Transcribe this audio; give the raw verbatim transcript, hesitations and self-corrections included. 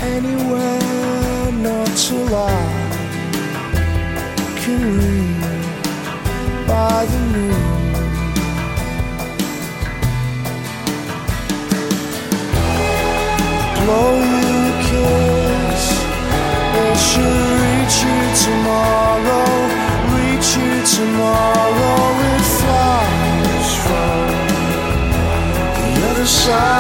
anywhere not till I can read by the moon. Blow you a kiss, it should reach you tomorrow, reach you tomorrow. It flies from the other side.